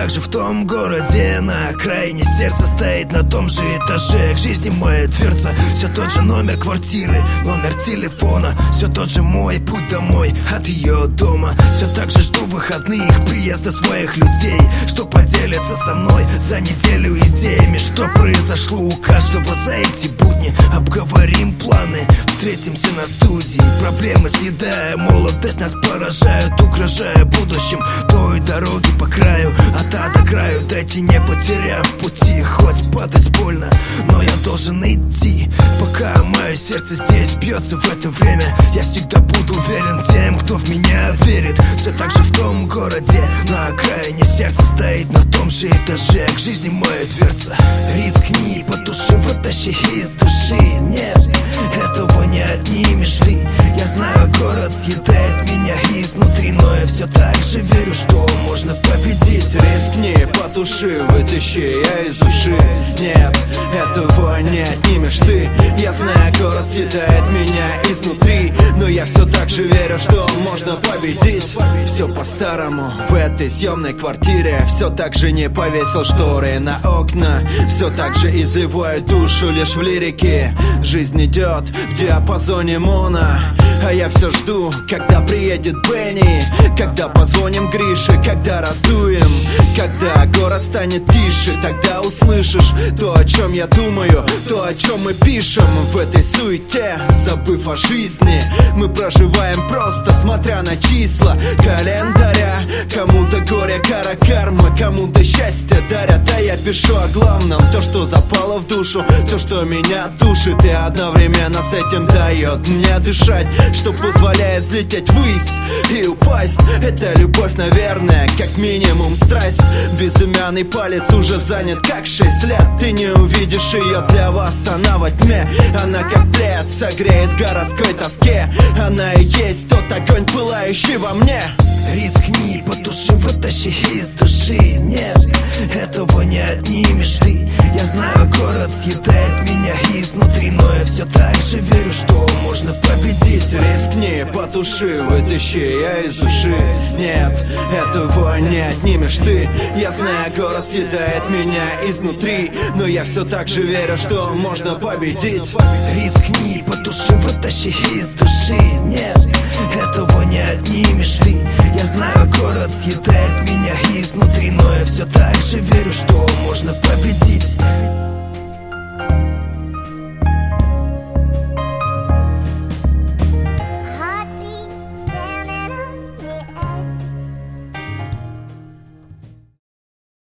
так же в том городе, на окраине сердце стоит на том же этаже. К жизни моя дверца, все тот же номер квартиры, номер телефона, все тот же мой путь домой от ее дома. Все так же жду выходных, приезда своих людей, что поделятся со мной за неделю идеями, что произошло у каждого за эти будни. Обговорим планы, встретимся на студии. Проблемы съедая молодость, нас поражают, угрожая будущим той дороги по краю, от А до краю, дойти не потеряв пути. Хоть падать больно, но я должен идти, пока мое сердце здесь бьется в это время. Я всегда буду уверен тем, кто в меня верит. Все так же в том городе, на окраине сердце стоит на том же этаже. К жизни моя дверца, рискни, потуши, вытащи из души. Нет, этого не отнимешь ты. Я знаю, город съедает меня изнутри, но я все так же верю, что можно победить. Рискни, потуши, вытащи я из души. Нет, этого не отнимешь ты. Я знаю, город съедает меня изнутри, но я все так же верю, что можно победить. Все по-старому в этой съемной квартире. Все так же не повесил шторы на окна. Все так же изливаю душу лишь в лирике. Жизнь идет в диапазоне моно, а я все жду, когда приедет Бенни, когда позвоним Грише, когда раздуем, когда город станет тише. Тогда услышишь то, о чем я думаю, то, о чем мы пишем. В этой суете, забыв о жизни, мы проживаем просто, смотря на числа календаря. Кому-то горе, кара, карма, кому-то счастье дарят. А я пишу о главном, то, что запало в душу, то, что меня душит и одновременно с этим дает мне дышать, что позволяет взлететь ввысь и упасть. Это любовь, наверное, как минимум страсть. Безымянный палец уже занят как 6 лет. Ты не увидишь ее, для вас она во тьме. Она как плед согреет в городской тоске. Она и есть тот огонь, пылающий во мне. Рискни, потуши, вытащи из души. Нет, этого не отнимешь ты. Я знаю, город съедает меня изнутри, но я все так же верю, что можно победить. Рискни, потуши, вытащи я из души. Нет, этого не отнимешь ты. Я знаю, город съедает меня изнутри, но я все так же верю, что можно победить. Рискни, потуши, вытащи из души. Нет, этого не отнимешь ты. Я знаю, город съедает меня изнутри, но я все так же верю, что можно победить.